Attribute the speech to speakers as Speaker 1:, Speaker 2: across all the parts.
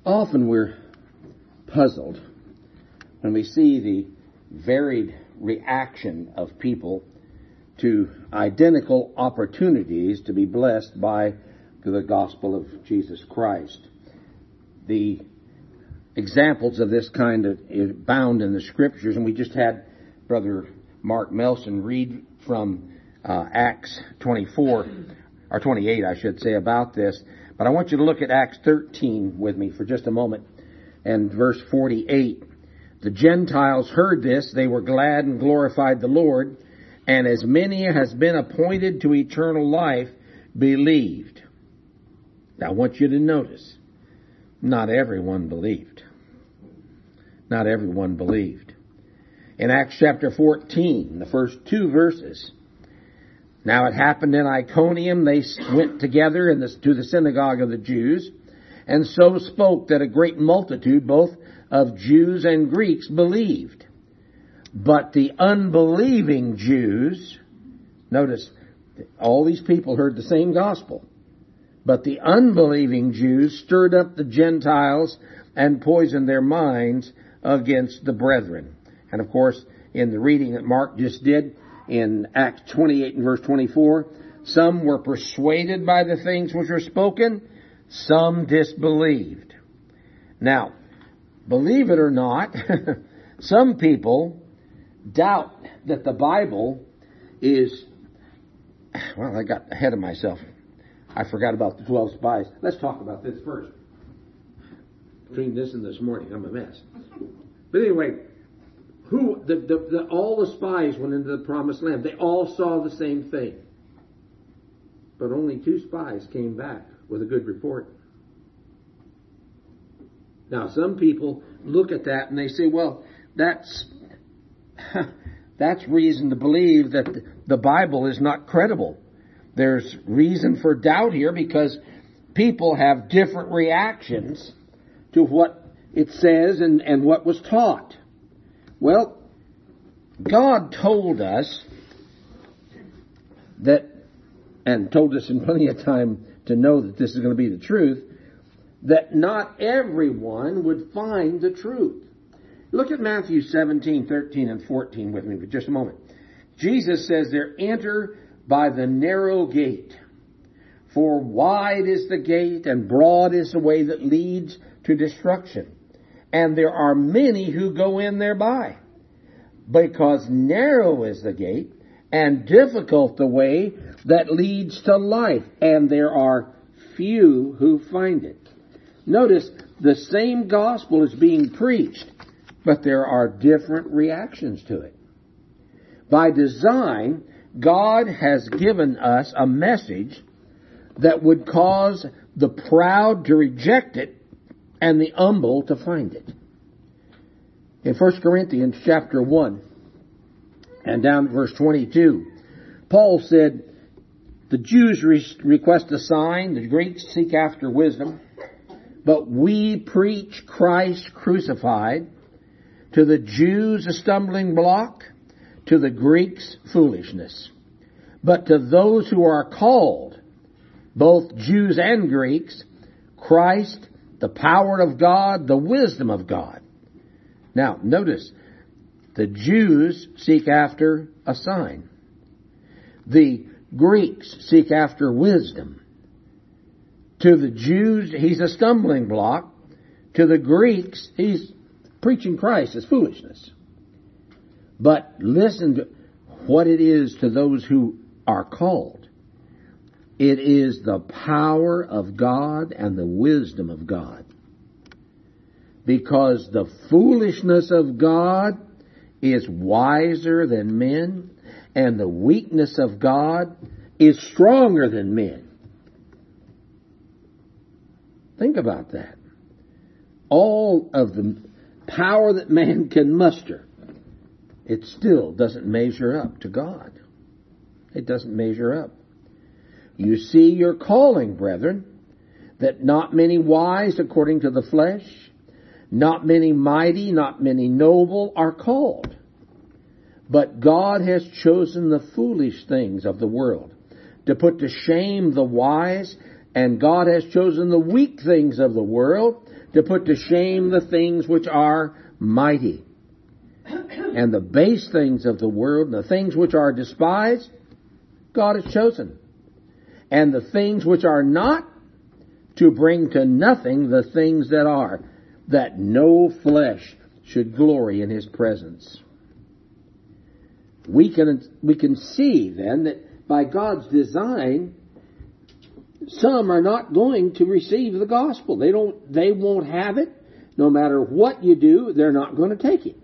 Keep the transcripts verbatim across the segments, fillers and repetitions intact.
Speaker 1: Often we're puzzled when we see the varied reaction of people to identical opportunities to be blessed by the gospel of Jesus Christ. The examples of this kind of is bound in the scriptures, and we just had Brother Mark Melson read from uh, Acts twenty-four, or twenty-eight, I should say, about this. But I want you to look at Acts thirteen with me for just a moment, and verse forty-eight. The Gentiles heard this, they were glad and glorified the Lord, and as many as been appointed to eternal life believed. Now I want you to notice, not everyone believed. Not everyone believed. In Acts chapter fourteen, the first two verses, now it happened in Iconium, they went together in the, to the synagogue of the Jews, and so spoke that a great multitude, both of Jews and Greeks, believed. But the unbelieving Jews, notice, all these people heard the same gospel. But the unbelieving Jews stirred up the Gentiles and poisoned their minds against the brethren. And of course, in the reading that Mark just did, in Acts twenty-eight and verse twenty-four, some were persuaded by the things which were spoken, some disbelieved. Now, believe it or not, some people doubt that the Bible is, well, I got ahead of myself. I forgot about the twelve spies. Let's talk about this first. Between this and this morning, I'm a mess. But anyway, who the, the, the all the spies went into the promised land. They all saw the same thing. But only two spies came back with a good report. Now, some people look at that and they say, well, that's that's reason to believe that the Bible is not credible. There's reason for doubt here because people have different reactions to what it says and, and what was taught. Well, God told us that, and told us in plenty of time to know that this is going to be the truth, that not everyone would find the truth. Look at Matthew seventeen, thirteen, and fourteen with me for just a moment. Jesus says there, enter by the narrow gate. For wide is the gate and broad is the way that leads to destruction. And there are many who go in thereby. Because narrow is the gate and difficult the way that leads to life. And there are few who find it. Notice the same gospel is being preached, but there are different reactions to it. By design, God has given us a message that would cause the proud to reject it and the humble to find it. In First Corinthians chapter one and down to verse twenty-two, Paul said, the Jews re- request a sign, the Greeks seek after wisdom, but we preach Christ crucified, to the Jews a stumbling block, to the Greeks foolishness. But to those who are called, both Jews and Greeks, Christ, the power of God, the wisdom of God. Now, notice, the Jews seek after a sign. The Greeks seek after wisdom. To the Jews, he's a stumbling block. To the Greeks, he's preaching Christ as foolishness. But listen to what it is to those who are called. It is the power of God and the wisdom of God. Because the foolishness of God is wiser than men, and the weakness of God is stronger than men. Think about that. All of the power that man can muster, it still doesn't measure up to God. It doesn't measure up. You see your calling, brethren, that not many wise according to the flesh, not many mighty, not many noble are called. But God has chosen the foolish things of the world to put to shame the wise, and God has chosen the weak things of the world to put to shame the things which are mighty, and the base things of the world, and the things which are despised, God has chosen. And the things which are not, to bring to nothing the things that are, that no flesh should glory in His presence. We can, we can see then that by God's design, some are not going to receive the gospel. They don't, they won't have it. No matter what you do, they're not going to take it.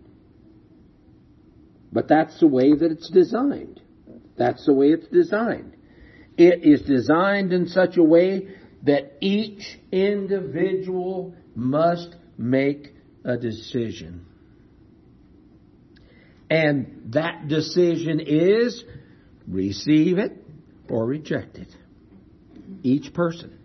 Speaker 1: But that's the way that it's designed. That's the way it's designed. It is designed in such a way that each individual must make a decision. And that decision is receive it or reject it. Each person.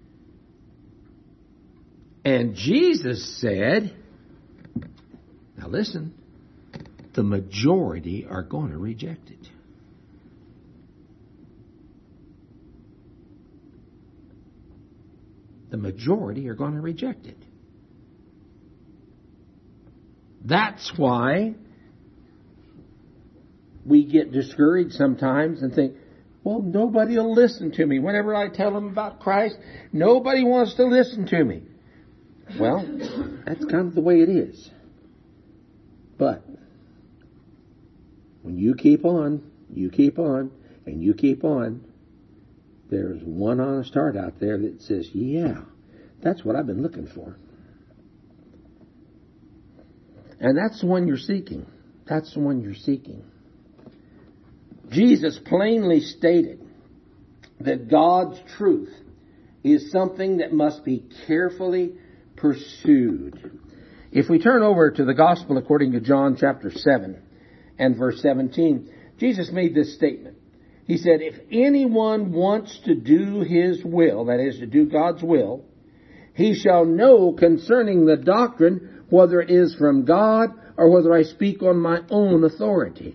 Speaker 1: And Jesus said, now listen, the majority are going to reject it. The majority are going to reject it. That's why we get discouraged sometimes and think, well, nobody will listen to me. Whenever I tell them about Christ, nobody wants to listen to me. Well, that's kind of the way it is. But when you keep on, you keep on, and you keep on, there's one honest heart out there that says, yeah, that's what I've been looking for. And that's the one you're seeking. That's the one you're seeking. Jesus plainly stated that God's truth is something that must be carefully pursued. If we turn over to the Gospel according to John chapter seven and verse seventeen, Jesus made this statement. He said, if anyone wants to do His will, that is, to do God's will, he shall know concerning the doctrine whether it is from God or whether I speak on my own authority.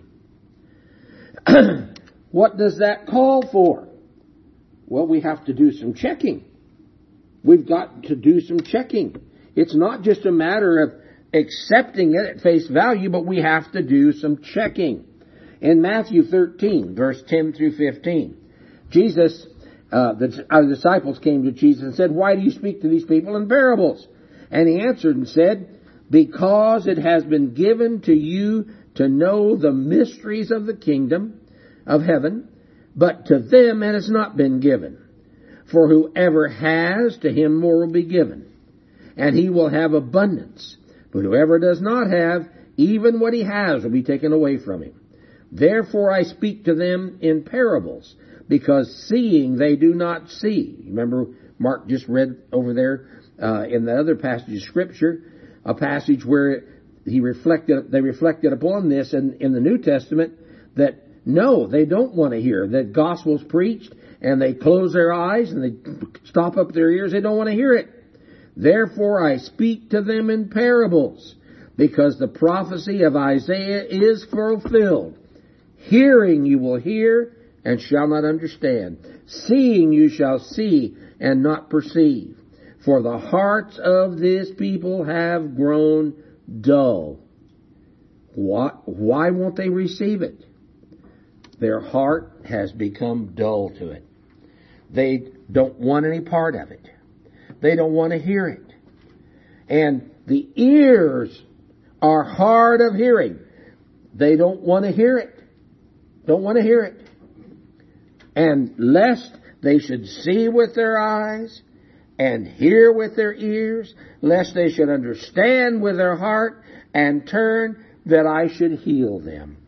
Speaker 1: What does that call for? Well, we have to do some checking. We've got to do some checking. It's not just a matter of accepting it at face value, but we have to do some checking. In Matthew thirteen, verse ten through fifteen, Jesus, uh, the our disciples came to Jesus and said, why do you speak to these people in parables? And He answered and said, because it has been given to you to know the mysteries of the kingdom of heaven, but to them it has not been given. For whoever has, to him more will be given, and he will have abundance. But whoever does not have, even what he has will be taken away from him. Therefore I speak to them in parables, because seeing they do not see. Remember, Mark just read over there uh, in that other passage of Scripture, a passage where he reflected, they reflected upon this in, in the New Testament, that no, they don't want to hear. The gospel's preached, and they close their eyes, and they stop up their ears. They don't want to hear it. Therefore I speak to them in parables, because the prophecy of Isaiah is fulfilled. Hearing you will hear, and shall not understand. Seeing you shall see, and not perceive. For the hearts of this people have grown dull. Why, why won't they receive it? Their heart has become dull to it. They don't want any part of it. They don't want to hear it. And the ears are hard of hearing. They don't want to hear it. Don't want to hear it. And lest they should see with their eyes and hear with their ears, lest they should understand with their heart and turn, that I should heal them.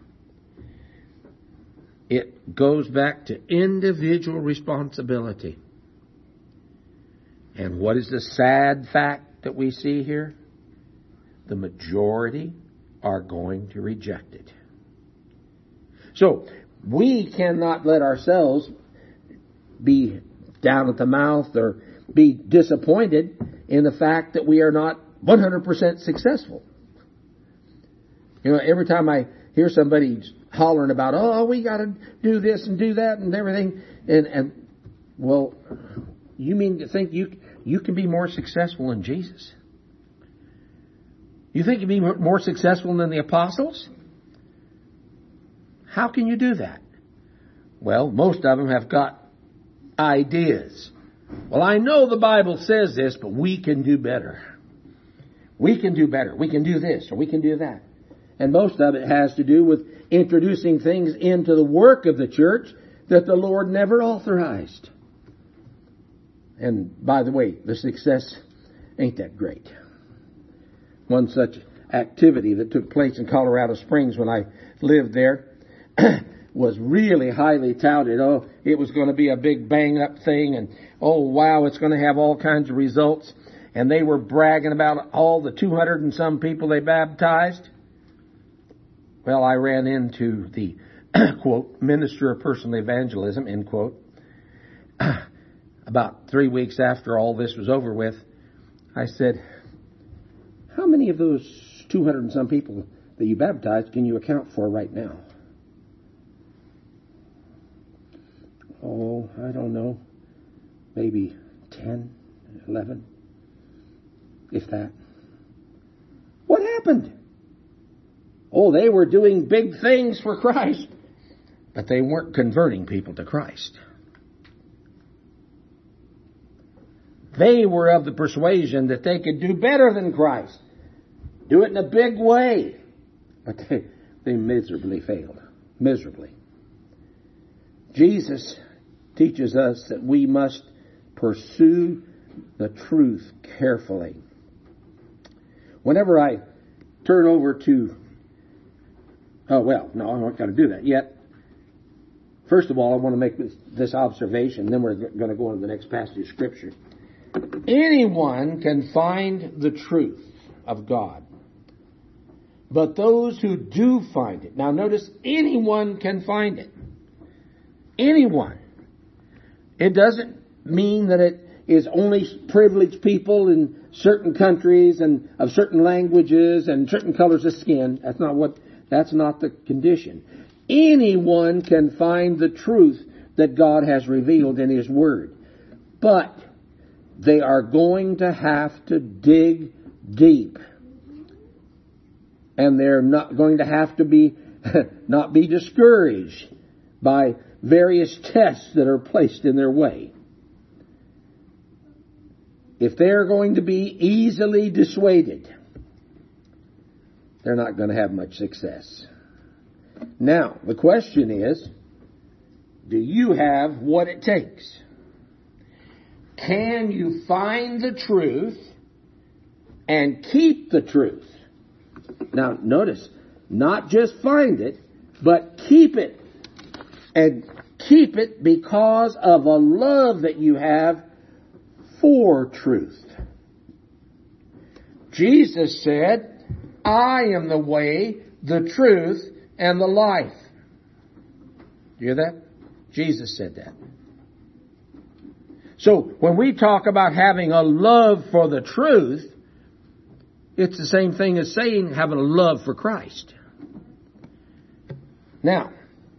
Speaker 1: It goes back to individual responsibility. And what is the sad fact that we see here? The majority are going to reject it. So, we cannot let ourselves be down at the mouth or be disappointed in the fact that we are not one hundred percent successful. You know, every time I hear somebody hollering about, oh, we got to do this and do that and everything, and, and well, you mean to think you you can be more successful in Jesus? You think you'd be more successful than the apostles? How can you do that? Well, most of them have got ideas. Well, I know the Bible says this, but we can do better. We can do better. We can do this or we can do that. And most of it has to do with introducing things into the work of the church that the Lord never authorized. And by the way, the success ain't that great. One such activity that took place in Colorado Springs when I lived there was really highly touted. Oh, it was going to be a big bang up thing, and oh wow, it's going to have all kinds of results. And they were bragging about all the two hundred and some people they baptized. Well, I ran into the, quote, minister of personal evangelism, end quote, about three weeks after all this was over with. I said, how many of those two hundred and some people that you baptized can you account for right now? Oh, I don't know. Maybe ten, eleven, if that. What happened? Oh, they were doing big things for Christ, but they weren't converting people to Christ. They were of the persuasion that they could do better than Christ. Do it in a big way. But they, they miserably failed. Miserably. Jesus teaches us that we must pursue the truth carefully. Whenever I turn over to... Oh, well, no, I'm not going to do that yet. First of all, I want to make this, this observation, then we're going to go on to the next passage of Scripture. Anyone can find the truth of God. But those who do find it. Now notice, anyone can find it. Anyone. It doesn't mean that it is only privileged people in certain countries and of certain languages and certain colors of skin. That's not what, that's not the condition. Anyone can find the truth that God has revealed in His Word. But they are going to have to dig deep. And they're not going to have to be, not be discouraged by various tests that are placed in their way. If they're going to be easily dissuaded, they're not going to have much success. Now, the question is, do you have what it takes? Can you find the truth and keep the truth? Now, notice, not just find it, but keep it. And keep it because of a love that you have for truth. Jesus said, I am the way, the truth, and the life. Do you hear that? Jesus said that. So, when we talk about having a love for the truth, it's the same thing as saying having a love for Christ. Now,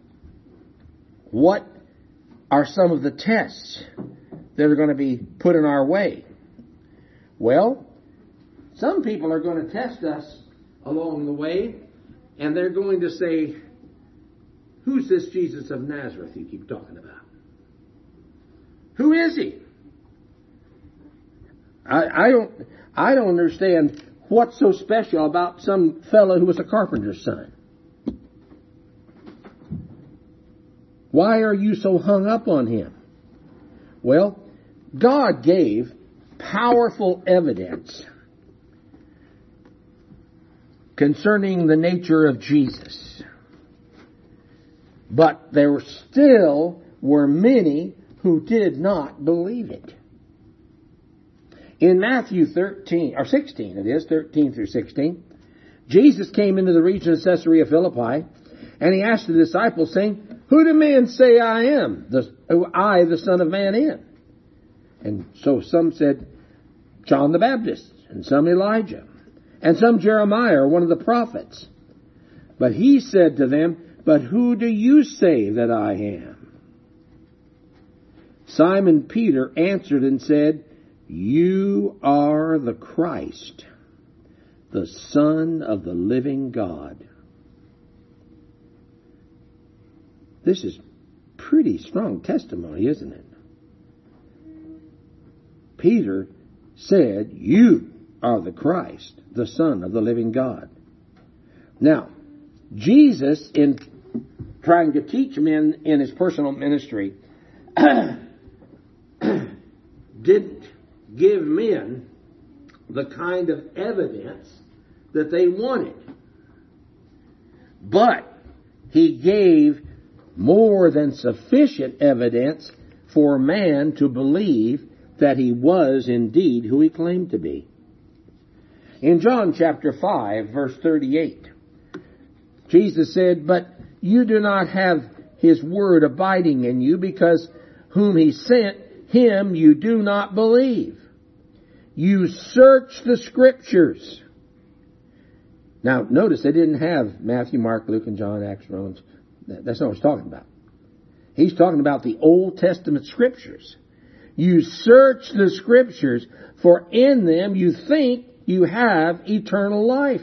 Speaker 1: what are some of the tests that are going to be put in our way? Well, some people are going to test us along the way, and they're going to say, who's this Jesus of Nazareth you keep talking about? Who is he? I, I don't I don't understand what's so special about some fellow who was a carpenter's son. Why are you so hung up on him? Well, God gave powerful evidence concerning the nature of Jesus. But there still were many who did not believe it. In Matthew thirteen, or sixteen it is, thirteen through sixteen, Jesus came into the region of Caesarea Philippi, and He asked the disciples, saying, who do men say I am? The, I, the Son of Man, am? And so some said, John the Baptist, and some Elijah, and some Jeremiah, or one of the prophets. But He said to them, but who do you say that I am? Simon Peter answered and said, you are the Christ, the Son of the living God. This is pretty strong testimony, isn't it? Peter said, "You are the Christ, the Son of the living God." Now, Jesus, in trying to teach men in his personal ministry, didn't give men the kind of evidence that they wanted. But he gave more than sufficient evidence for man to believe that he was indeed who he claimed to be. In John chapter five, verse thirty-eight, Jesus said, "But you do not have his word abiding in you, because whom he sent, him you do not believe. You search the Scriptures." Now, notice they didn't have Matthew, Mark, Luke, and John, Acts, Romans. That's not what he's talking about. He's talking about the Old Testament Scriptures. You search the Scriptures, for in them you think you have eternal life.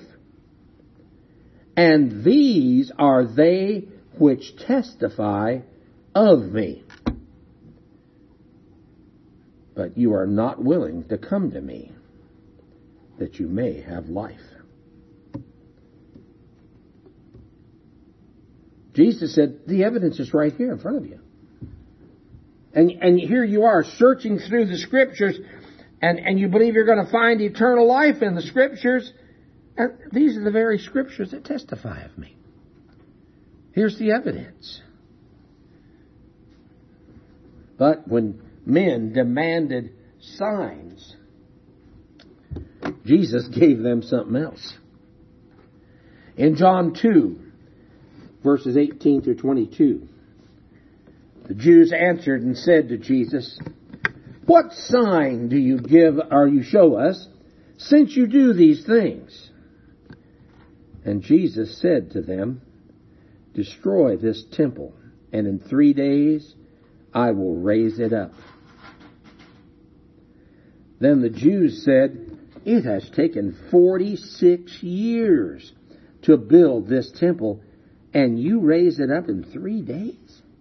Speaker 1: And these are they which testify of me. But you are not willing to come to me, that you may have life. Jesus said, the evidence is right here in front of you. And, and here you are searching through the Scriptures, and, and you believe you're going to find eternal life in the Scriptures. And these are the very Scriptures that testify of me. Here's the evidence. But when men demanded signs, Jesus gave them something else. In John two, verses eighteen through twenty-two, the Jews answered and said to Jesus, "What sign do you give or you show us, since you do these things?" And Jesus said to them, "Destroy this temple, and in three days I will raise it up." Then the Jews said, "It has taken forty-six years to build this temple, and you raise it up in three days?"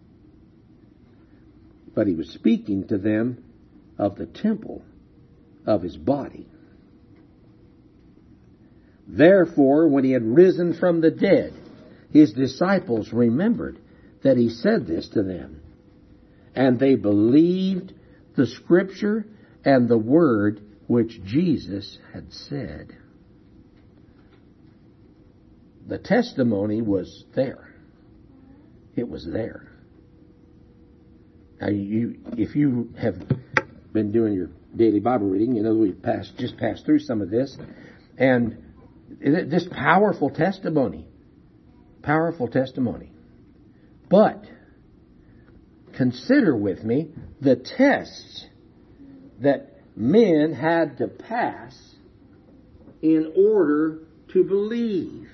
Speaker 1: But he was speaking to them of the temple of his body. Therefore, when he had risen from the dead, his disciples remembered that he said this to them, and they believed the Scripture and the word which Jesus had said. The testimony was there. It was there. Now, you, if you have been doing your daily Bible reading, you know we've passed, just passed through some of this, and this powerful testimony, powerful testimony. But consider with me the tests that men had to pass in order to believe.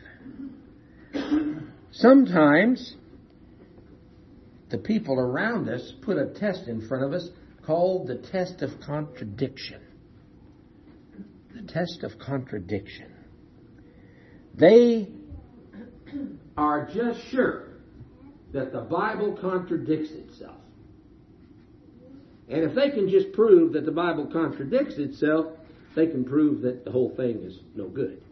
Speaker 1: Sometimes the people around us put a test in front of us called the test of contradiction. The test of contradiction. They are just sure that the Bible contradicts itself. And if they can just prove that the Bible contradicts itself, they can prove that the whole thing is no good.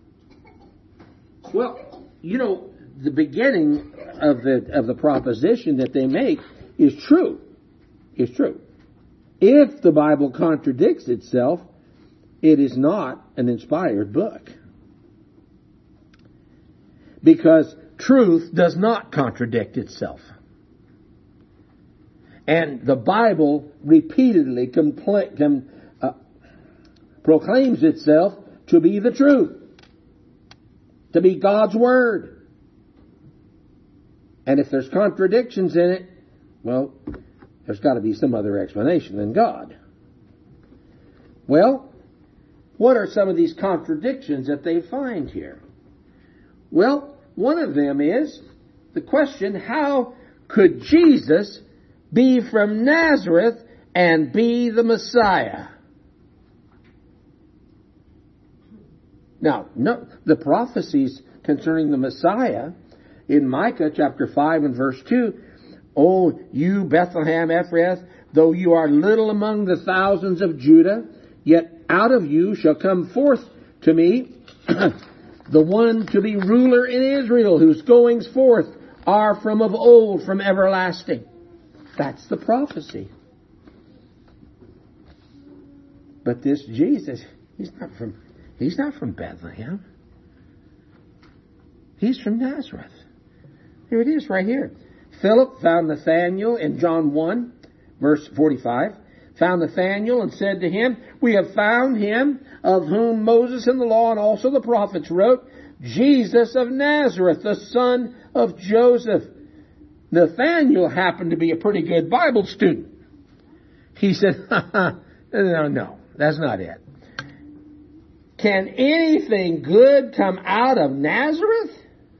Speaker 1: Well, you know, the beginning of the of the proposition that they make is true. Is true. If the Bible contradicts itself, it is not an inspired book. Because truth does not contradict itself. And the Bible repeatedly compl- com, uh, proclaims itself to be the truth, to be God's Word. And if there's contradictions in it, well, there's got to be some other explanation than God. Well, what are some of these contradictions that they find here? Well, one of them is the question, how could Jesus be from Nazareth and be the Messiah? Now, no, the prophecies concerning the Messiah in Micah chapter five and verse two, "O you Bethlehem Ephrath, though you are little among the thousands of Judah, yet out of you shall come forth to me the one to be ruler in Israel, whose goings forth are from of old, from everlasting." That's the prophecy. But this Jesus, he's not from he's not from Bethlehem. He's from Nazareth. Here it is right here. Philip found Nathanael in John one, verse forty-five. Found Nathanael and said to him, "We have found him of whom Moses in the law and also the prophets wrote, Jesus of Nazareth, the son of Joseph." Nathanael happened to be a pretty good Bible student. He said, no, no, that's not it. Can anything good come out of Nazareth?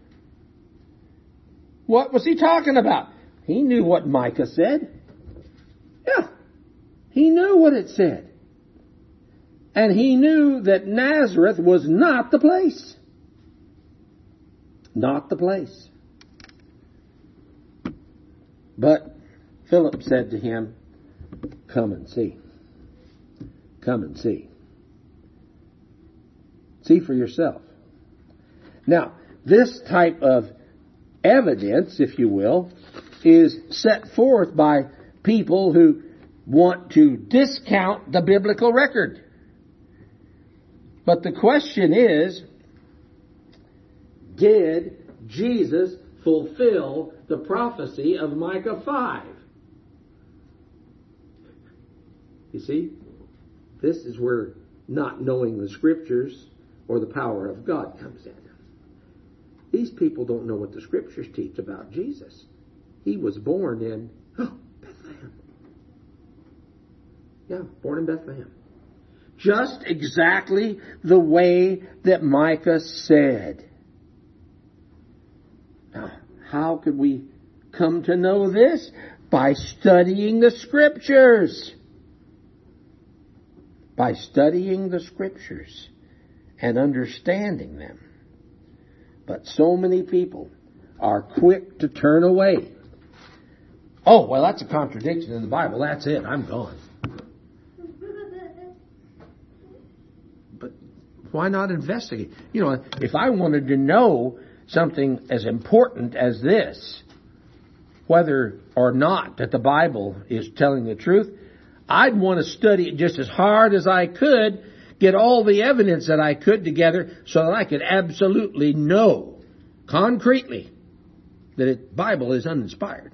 Speaker 1: What was he talking about? He knew what Micah said. Yeah, he knew what it said. And he knew that Nazareth was not the place. Not the place. But Philip said to him, "Come and see. Come and see. See for yourself." Now, this type of evidence, if you will, is set forth by people who want to discount the biblical record. But the question is, did Jesus fulfill the prophecy of Micah five? You see, this is where not knowing the Scriptures or the power of God comes in. These people don't know what the Scriptures teach about Jesus. He was born in oh, Bethlehem. Yeah, born in Bethlehem. Just exactly the way that Micah said. Now, how could we come to know this? By studying the Scriptures. By studying the Scriptures and understanding them. But so many people are quick to turn away. Oh, well, that's a contradiction in the Bible. That's it. I'm gone. But why not investigate? You know, if I wanted to know something as important as this, whether or not that the Bible is telling the truth, I'd want to study it just as hard as I could, get all the evidence that I could together so that I could absolutely know concretely that the Bible is uninspired.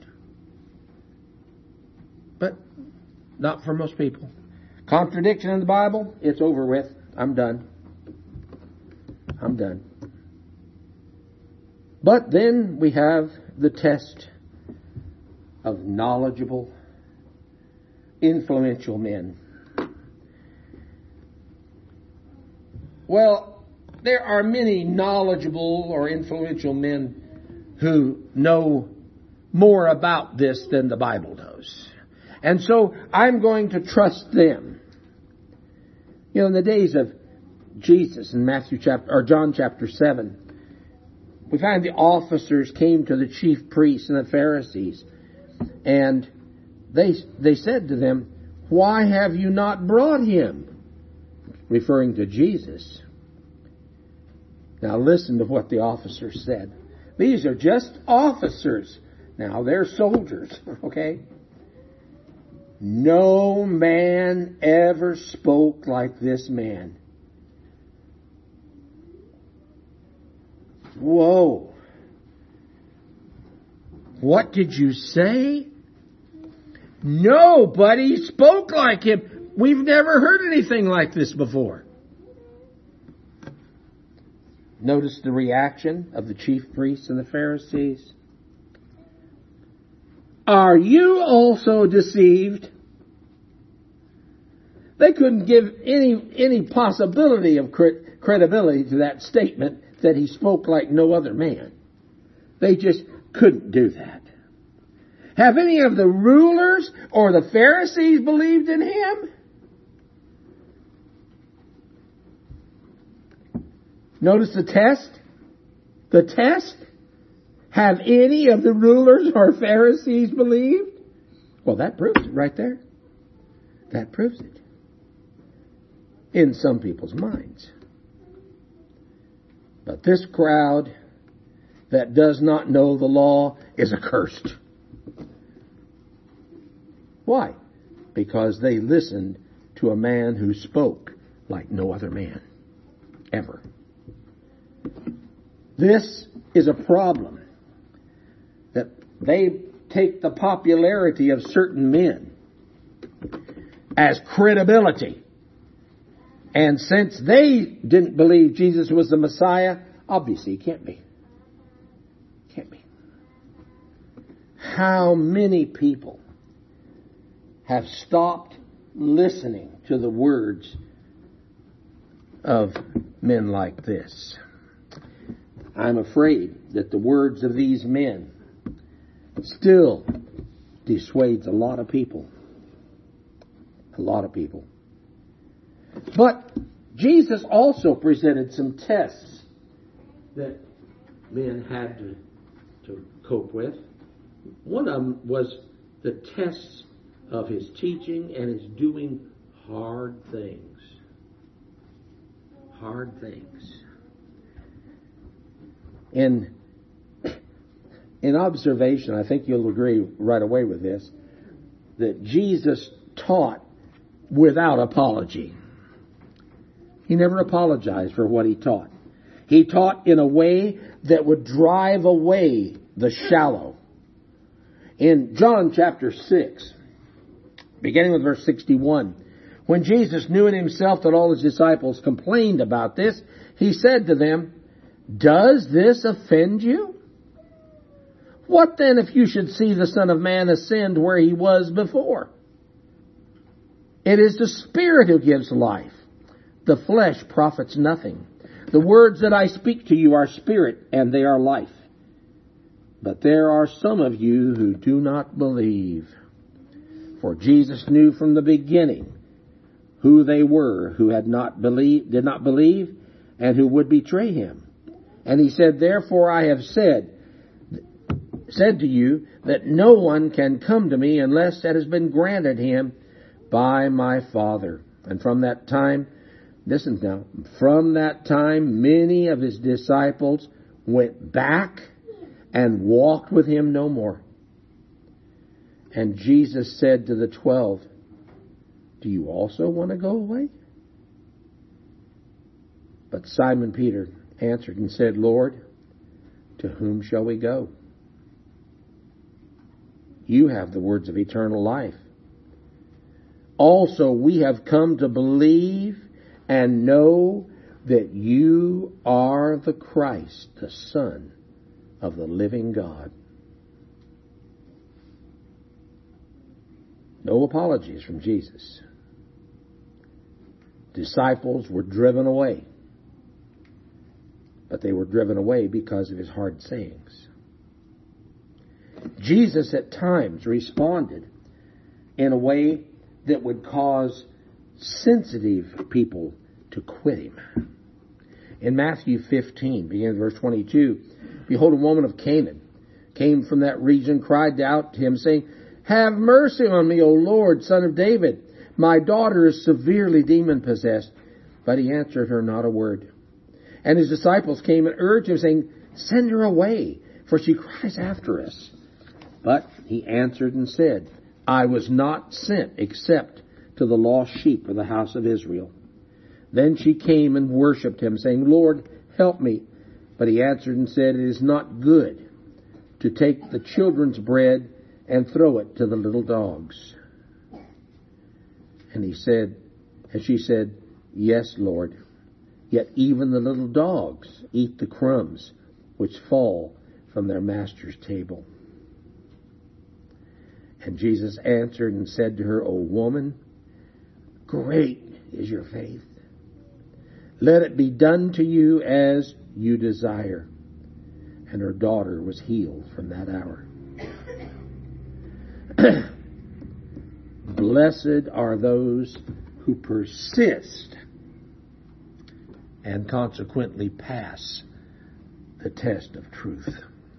Speaker 1: But not for most people. Contradiction in the Bible, it's over with. I'm done. I'm done. But then we have the test of knowledgeable, influential men. Well, there are many knowledgeable or influential men who know more about this than the Bible does. And so I'm going to trust them. You know, in the days of Jesus in Matthew chapter or John chapter seven, we find the officers came to the chief priests and the Pharisees, and they they said to them, "Why have you not brought him?" Referring to Jesus. Now listen to what the officers said. These are just officers. Now they're soldiers, okay? "No man ever spoke like this man." Whoa. What did you say? Nobody spoke like him. We've never heard anything like this before. Notice the reaction of the chief priests and the Pharisees. "Are you also deceived?" They couldn't give any any possibility of cre- credibility to that statement that he spoke like no other man. They just couldn't do that. Have any of the rulers or the Pharisees believed in him? Notice the test. The test. Have any of the rulers or Pharisees believed? Well, that proves it right there. That proves it. In some people's minds. But this crowd that does not know the law is accursed. Why? Because they listened to a man who spoke like no other man ever. This is a problem. That they take the popularity of certain men as credibility. And since they didn't believe Jesus was the Messiah, obviously he can't be. Can't be. How many people have stopped listening to the words of men like this? I'm afraid that the words of these men still dissuades a lot of people. A lot of people. But Jesus also presented some tests that men had to, to cope with. One of them was the tests of his teaching and his doing hard things. Hard things. In, in observation, I think you'll agree right away with this, that Jesus taught without apology. He never apologized for what he taught. He taught in a way that would drive away the shallow. In John chapter six, beginning with verse sixty-one, when Jesus knew in himself that all his disciples complained about this, he said to them, "Does this offend you? What then if you should see the Son of Man ascend where he was before? It is the Spirit who gives life. The flesh profits nothing. The words that I speak to you are spirit and they are life. But there are some of you who do not believe." For Jesus knew from the beginning who they were who had not believed, did not believe, and who would betray him. And he said, "Therefore I have said, said to you that no one can come to me unless that has been granted him by my Father." And from that time, listen now, from that time many of his disciples went back and walked with him no more. And Jesus said to the twelve, "Do you also want to go away?" But Simon Peter answered and said, "Lord, to whom shall we go? You have the words of eternal life. Also, we have come to believe and know that you are the Christ, the Son of the living God." No apologies from Jesus. Disciples were driven away. But they were driven away because of his hard sayings. Jesus at times responded in a way that would cause sensitive people to quit him. In Matthew fifteen, beginning with verse twenty-two, "Behold, a woman of Canaan came from that region, cried out to him, saying, 'Have mercy on me, O Lord, Son of David. My daughter is severely demon-possessed.' But he answered her not a word. And his disciples came and urged him, saying, 'Send her away, for she cries after us.' But he answered and said, 'I was not sent except to the lost sheep of the house of Israel.' Then she came and worshipped him, saying, 'Lord, help me.' But he answered and said, 'It is not good to take the children's bread and throw it to the little dogs.' And he said, and she said, 'Yes, Lord, yet even the little dogs eat the crumbs which fall from their master's table.' And Jesus answered and said to her, 'O woman, great is your faith. Let it be done to you as you desire.' And her daughter was healed from that hour." Blessed are those who persist and consequently pass the test of truth.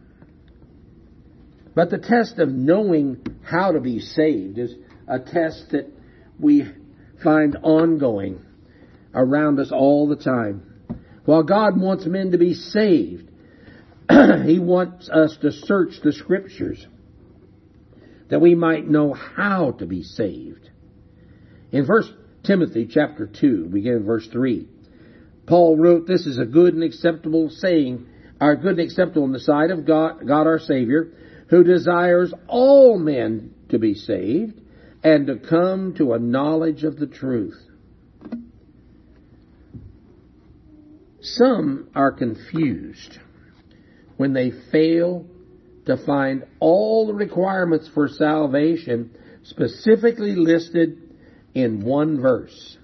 Speaker 1: But the test of knowing how to be saved is a test that we find ongoing around us all the time. While God wants men to be saved, He wants us to search the Scriptures that we might know how to be saved. In First Timothy chapter two, beginning verse three, Paul wrote, "This is a good and acceptable saying, are good and acceptable in the sight of God, God our Savior, who desires all men to be saved and to come to a knowledge of the truth." Some are confused when they fail to find all the requirements for salvation specifically listed in one verse.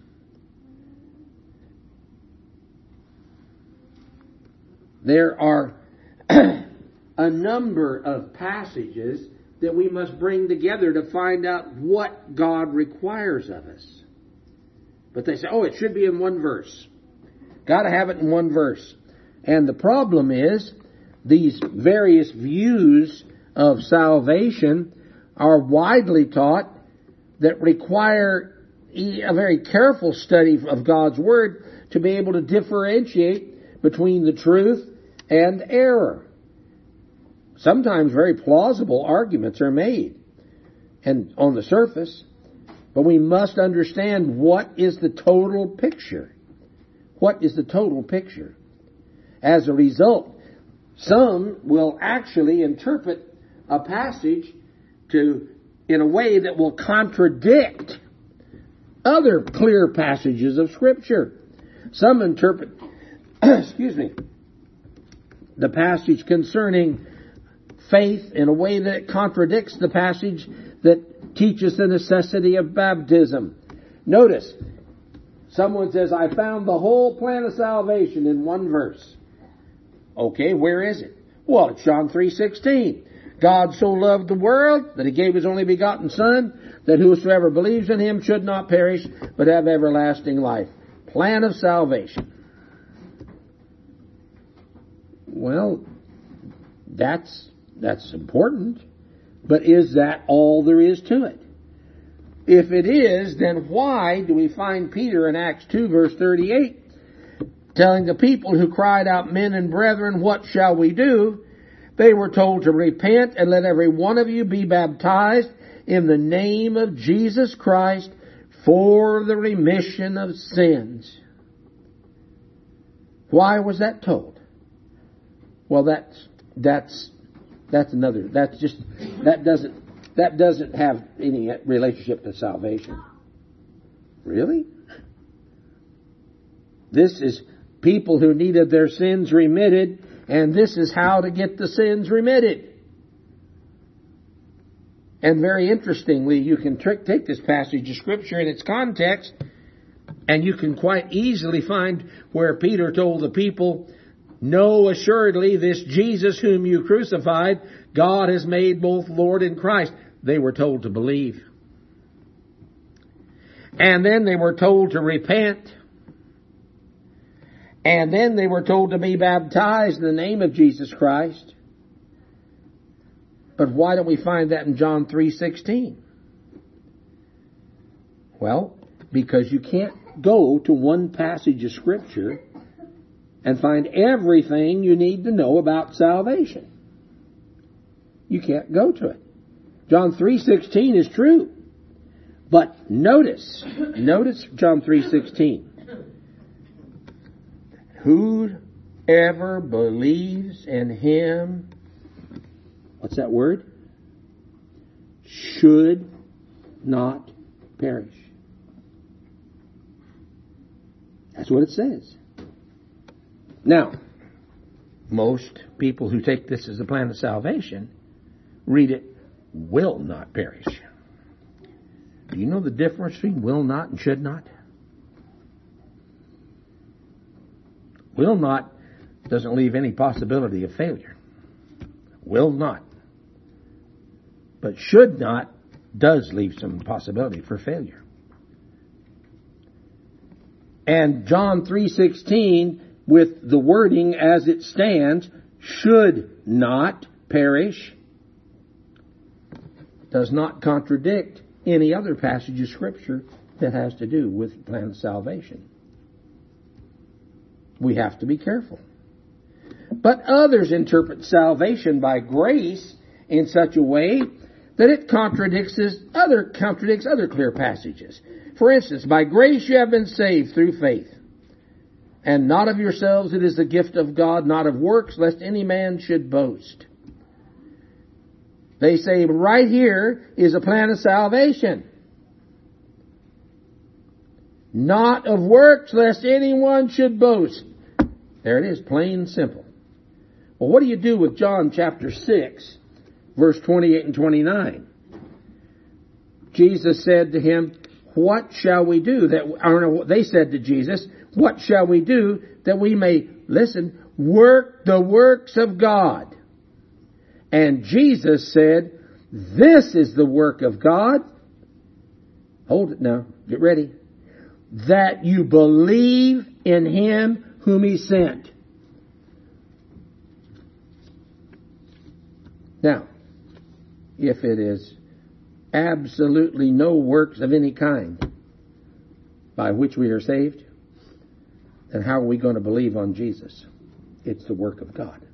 Speaker 1: There are a number of passages that we must bring together to find out what God requires of us. But they say, oh, it should be in one verse. Got to have it in one verse. And the problem is, these various views of salvation are widely taught that require a very careful study of God's Word to be able to differentiate between the truth and error. Sometimes very plausible arguments are made and on the surface, but we must understand what is the total picture. What is the total picture? As a result, some will actually interpret a passage to in a way that will contradict other clear passages of Scripture. Some interpret, excuse me, the passage concerning faith in a way that contradicts the passage that teaches the necessity of baptism. Notice, someone says, I found the whole plan of salvation in one verse. Okay, where is it? Well, it's John three sixteen. God so loved the world that He gave His only begotten Son, that whosoever believes in Him should not perish, but have everlasting life. Plan of salvation. Well, that's that's important, but is that all there is to it? If it is, then why do we find Peter in Acts two verse thirty-eight telling the people who cried out, men and brethren, what shall we do? They were told to repent and let every one of you be baptized in the name of Jesus Christ for the remission of sins. Why was that told? Well, that's that's that's another. That's just that doesn't that doesn't have any relationship to salvation. Really? This is people who needed their sins remitted, and this is how to get the sins remitted. And very interestingly, you can tr- take this passage of Scripture in its context, and you can quite easily find where Peter told the people, know assuredly this Jesus whom you crucified, God has made both Lord and Christ. They were told to believe. And then they were told to repent. And then they were told to be baptized in the name of Jesus Christ. But why don't we find that in John three sixteen? Well, because you can't go to one passage of Scripture and find everything you need to know about salvation. You can't go to it. John three sixteen is true. But notice, notice John three sixteen. Whoever believes in Him, what's that word? Should not perish. That's what it says. Now, most people who take this as a plan of salvation read it, will not perish. Do you know the difference between will not and should not? Will not doesn't leave any possibility of failure. Will not. But should not does leave some possibility for failure. And John three sixteen, with the wording as it stands, should not perish, does not contradict any other passage of Scripture that has to do with the plan of salvation. We have to be careful. But others interpret salvation by grace in such a way that it contradicts other, contradicts other clear passages. For instance, by grace you have been saved through faith, and not of yourselves, it is the gift of God, not of works, lest any man should boast. They say right here is a plan of salvation. Not of works, lest anyone should boast. There it is, plain and simple. Well, what do you do with John chapter six, verse twenty-eight and twenty-nine? Jesus said to him, what shall we do that, or no, they said to Jesus, what shall we do that we may, listen, work the works of God? And Jesus said, this is the work of God. Hold it now. Get ready. That you believe in Him whom He sent. Now, if it is absolutely no works of any kind by which we are saved, then how are we going to believe on Jesus? It's the work of God.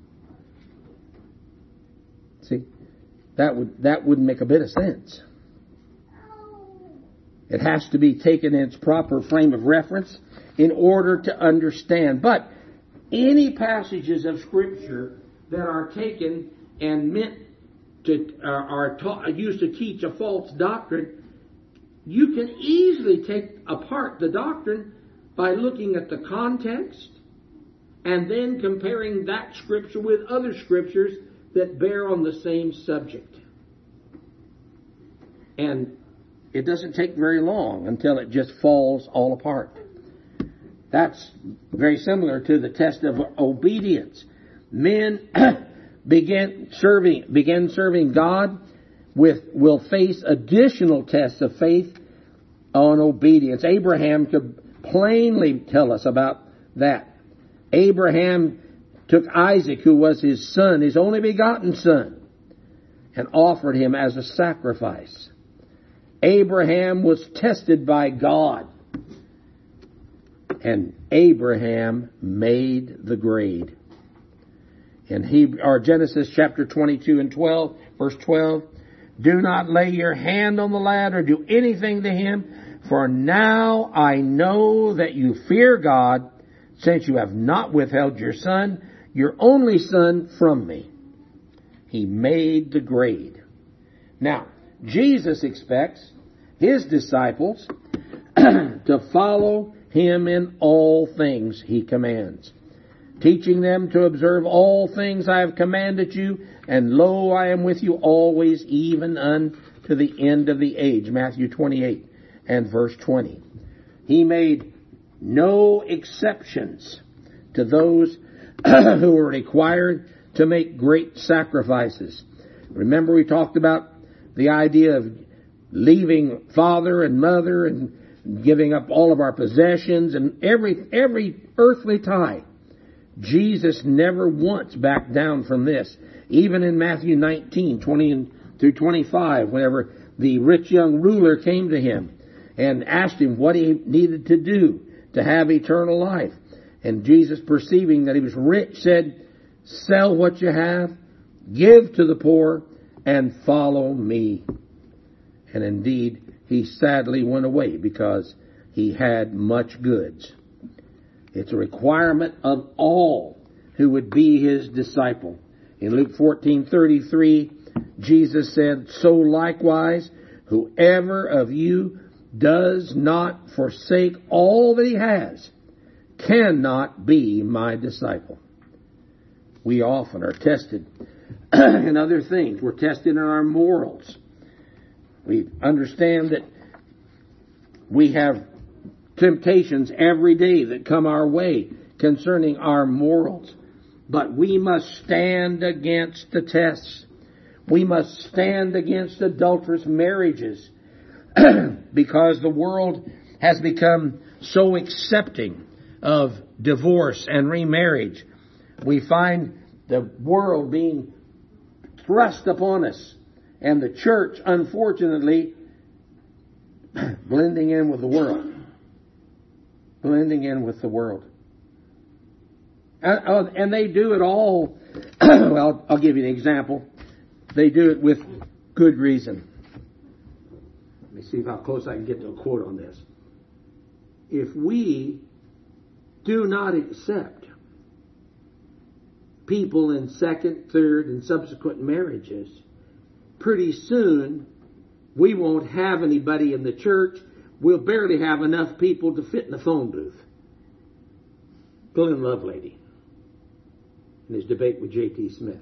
Speaker 1: See, that would that wouldn't make a bit of sense. It has to be taken in its proper frame of reference in order to understand. But any passages of Scripture that are taken and meant to uh, are taught, used to teach a false doctrine, you can easily take apart the doctrine by looking at the context and then comparing that Scripture with other Scriptures that bear on the same subject. And it doesn't take very long until it just falls all apart. That's very similar to the test of obedience. Men began serving, began serving God with, will face additional tests of faith on obedience. Abraham could plainly tell us about that. Abraham took Isaac, who was his son, his only begotten son, and offered him as a sacrifice. Abraham was tested by God, and Abraham made the grade. In Hebrew, or Genesis chapter twenty-two and twelve, verse twelve, do not lay your hand on the lad or do anything to him, for now I know that you fear God, since you have not withheld your son, your only son, from me. He made the grade. Now, Jesus expects His disciples to follow Him in all things He commands, teaching them to observe all things I have commanded you, and lo, I am with you always, even unto the end of the age. Matthew twenty-eight and verse twenty. He made no exceptions to those who were required to make great sacrifices. Remember, we talked about the idea of leaving father and mother and giving up all of our possessions and every every earthly tie. Jesus never once backed down from this. Even in Matthew nineteen, twenty through twenty-five, whenever the rich young ruler came to him and asked him what he needed to do to have eternal life. And Jesus, perceiving that he was rich, said, sell what you have, give to the poor, and follow me. And indeed, he sadly went away because he had much goods. It's a requirement of all who would be his disciple. In Luke fourteen thirty-three, Jesus said, so likewise, whoever of you does not forsake all that he has cannot be my disciple. We often are tested in other things. We're tested in our morals. We understand that we have temptations every day that come our way concerning our morals. But we must stand against the tests. We must stand against adulterous marriages because the world has become so accepting of divorce and remarriage. We find the world being thrust upon us, and the church, unfortunately, blending in with the world. Blending in with the world. And, and they do it all, well, I'll give you an example. They do it with good reason. Let me see how close I can get to a quote on this. If we do not accept people in second, third, and subsequent marriages, pretty soon we won't have anybody in the church. We'll barely have enough people to fit in the phone booth. Glenn Lovelady in his debate with J T Smith.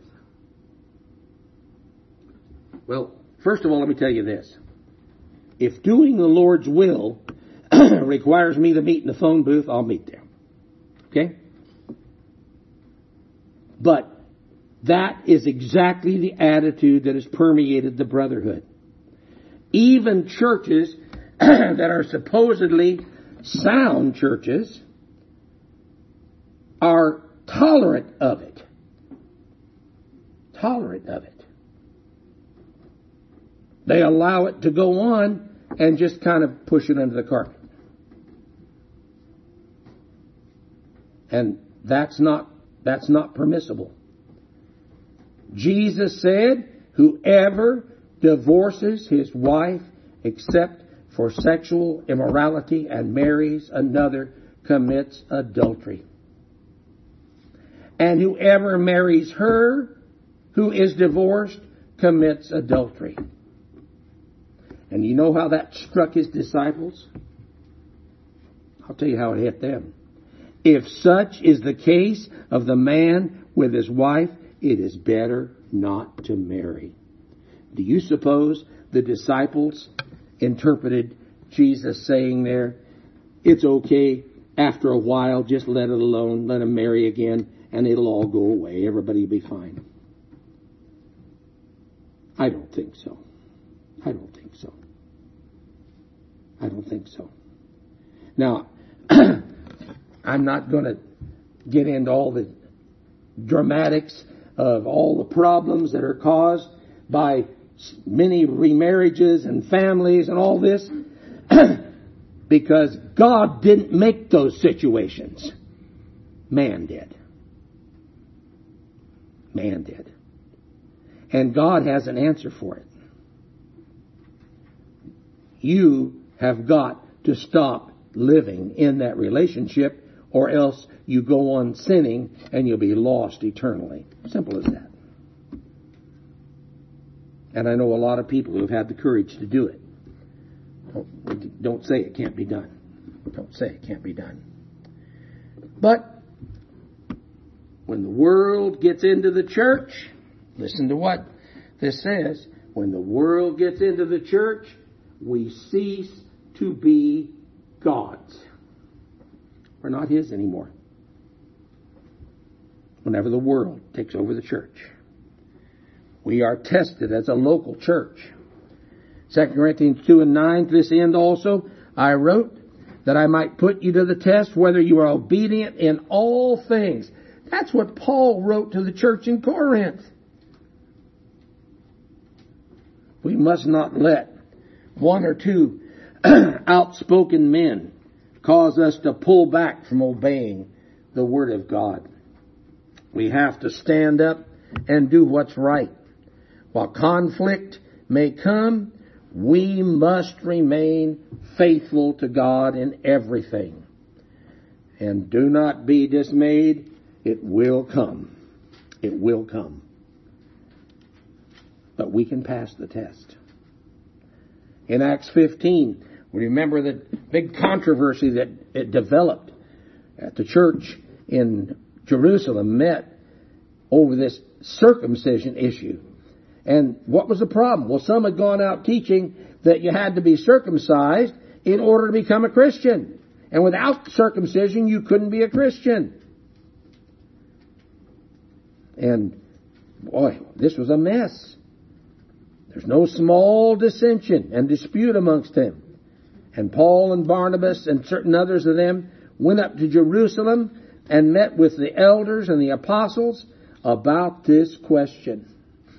Speaker 1: Well, first of all, let me tell you this. If doing the Lord's will requires me to meet in the phone booth, I'll meet there. Okay? But that is exactly the attitude that has permeated the brotherhood. Even churches that are supposedly sound churches are tolerant of it. Tolerant of it. They allow it to go on and just kind of push it under the carpet. And that's not, that's not permissible. Jesus said, whoever divorces his wife except for sexual immorality and marries another commits adultery. And whoever marries her who is divorced commits adultery. And you know how that struck his disciples? I'll tell you how it hit them. If such is the case of the man with his wife, it is better not to marry. Do you suppose the disciples interpreted Jesus saying there, it's okay, after a while, just let it alone, let him marry again, and it'll all go away. Everybody will be fine. I don't think so. I don't think so. I don't think so. Now, I'm not going to get into all the dramatics of all the problems that are caused by many remarriages and families and all this, because God didn't make those situations. Man did. Man did. And God has an answer for it. You have got to stop living in that relationship, or else you go on sinning and you'll be lost eternally. Simple as that. And I know a lot of people who have had the courage to do it. Don't, don't say it can't be done. Don't say it can't be done. But when the world gets into the church, listen to what this says. When the world gets into the church, we cease to be God's. We're not His anymore. Whenever the world takes over the church. We are tested as a local church. Second Corinthians two and nine, to this end also I wrote, that I might put you to the test whether you are obedient in all things. That's what Paul wrote to the church in Corinth. We must not let one or two outspoken men cause us to pull back from obeying the Word of God. We have to stand up and do what's right. While conflict may come, we must remain faithful to God in everything. And do not be dismayed. It will come. It will come. But we can pass the test. In Acts fifteen, we remember the big controversy that it developed at the church in Jerusalem met over this circumcision issue. And what was the problem? Well, some had gone out teaching that you had to be circumcised in order to become a Christian. And without circumcision, you couldn't be a Christian. And, boy, this was a mess. There's no small dissension and dispute amongst them. And Paul and Barnabas and certain others of them went up to Jerusalem and met with the elders and the apostles about this question.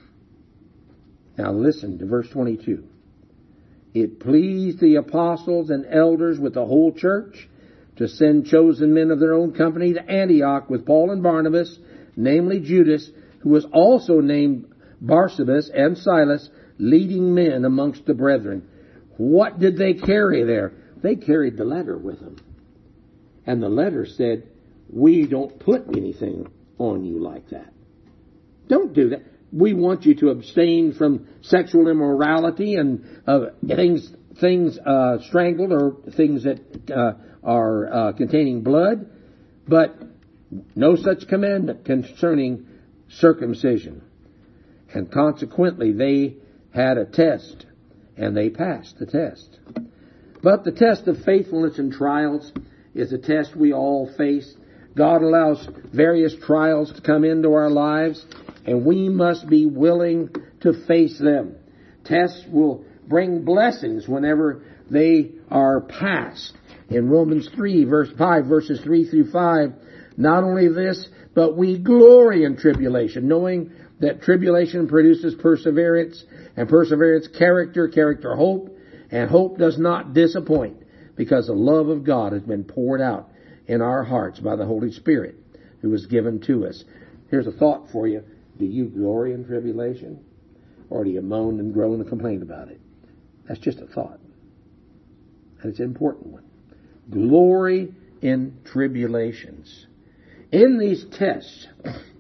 Speaker 1: Now listen to verse twenty-two. It pleased the apostles and elders with the whole church to send chosen men of their own company to Antioch with Paul and Barnabas, namely Judas, who was also named Barsabas, and Silas, leading men amongst the brethren. What did they carry there? They carried the letter with them. And the letter said, we don't put anything on you like that. Don't do that. We want you to abstain from sexual immorality and uh, things things uh, strangled or things that uh, are uh, containing blood, but no such commandment concerning circumcision. And consequently, they had a test, and they passed the test. But the test of faithfulness and trials is a test we all face. God allows various trials to come into our lives, and we must be willing to face them. Tests will bring blessings whenever they are passed. In Romans three, verse five, verses three through five, not only this, but we glory in tribulation, knowing that tribulation produces perseverance, and perseverance character, character hope, and hope does not disappoint, because the love of God has been poured out in our hearts by the Holy Spirit who was given to us. Here's a thought for you. Do you glory in tribulation? Or do you moan and groan and complain about it? That's just a thought. And it's an important one. Glory in tribulations. In these tests,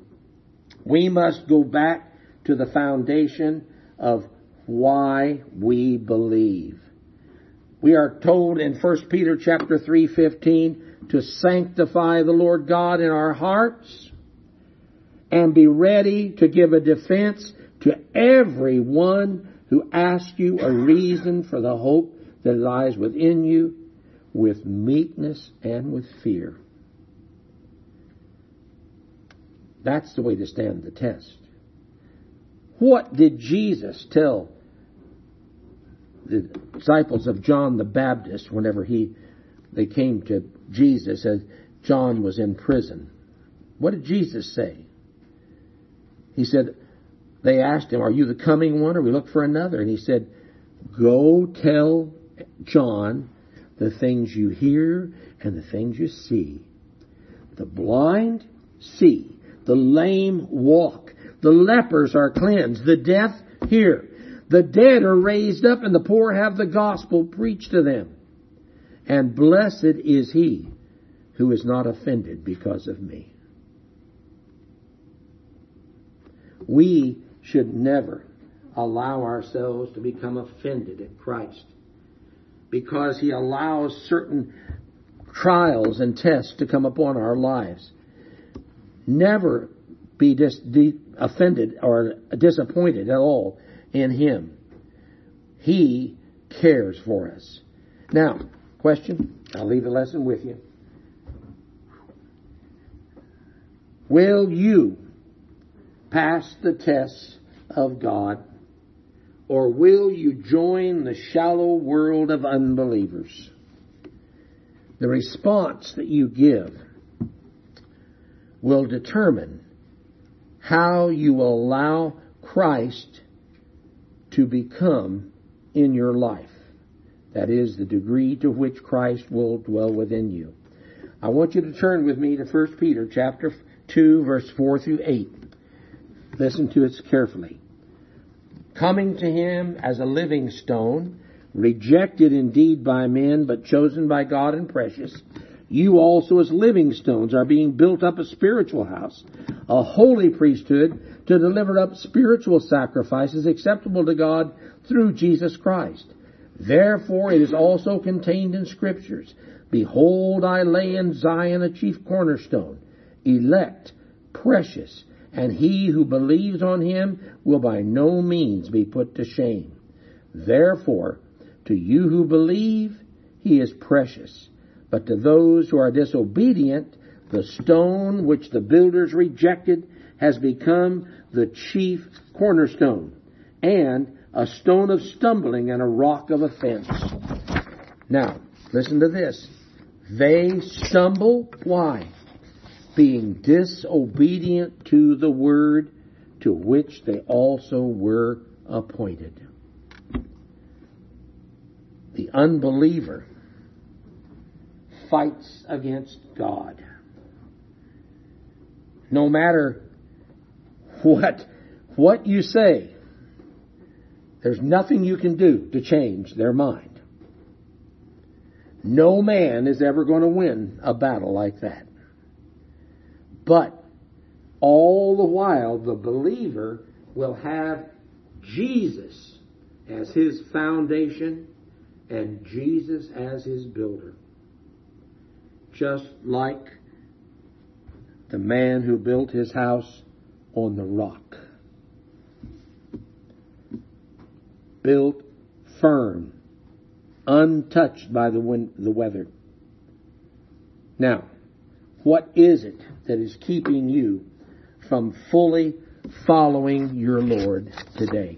Speaker 1: we must go back to the foundation of why we believe. We are told in First Peter chapter three fifteen to sanctify the Lord God in our hearts and be ready to give a defense to everyone who asks you a reason for the hope that lies within you with meekness and with fear. That's the way to stand the test. What did Jesus tell the disciples of John the Baptist whenever he they came to Jesus as John was in prison? What did Jesus say? He said, they asked him, are you the coming one, or we look for another? And he said, go tell John the things you hear and the things you see. The blind see, the lame walk, the lepers are cleansed, the deaf hear, the dead are raised up, and the poor have the gospel preached to them. And blessed is he who is not offended because of me. We should never allow ourselves to become offended at Christ, because he allows certain trials and tests to come upon our lives. Never be dis- de- offended or disappointed at all in him. He cares for us. Now, question, I'll leave the lesson with you. Will you pass the tests of God, or will you join the shallow world of unbelievers? The response that you give will determine how you will allow Christ to become in your life. That is, the degree to which Christ will dwell within you. I want you to turn with me to First Peter chapter two, verse four through eight. Listen to it carefully. Coming to him as a living stone, rejected indeed by men, but chosen by God and precious, you also as living stones are being built up a spiritual house, a holy priesthood, to deliver up spiritual sacrifices acceptable to God through Jesus Christ. Therefore it is also contained in Scriptures, behold, I lay in Zion a chief cornerstone, elect, precious, and he who believes on him will by no means be put to shame. Therefore, to you who believe, he is precious. But to those who are disobedient, the stone which the builders rejected has become the chief cornerstone, and a stone of stumbling and a rock of offense. Now, listen to this. They stumble. Why? Being disobedient to the word to which they also were appointed. The unbeliever fights against God. No matter what, what you say, there's nothing you can do to change their mind. No man is ever going to win a battle like that. But all the while, the believer will have Jesus as his foundation and Jesus as his builder. Just like the man who built his house on the rock. Built firm, untouched by the wind, the weather. Now, what is it that is keeping you from fully following your Lord today?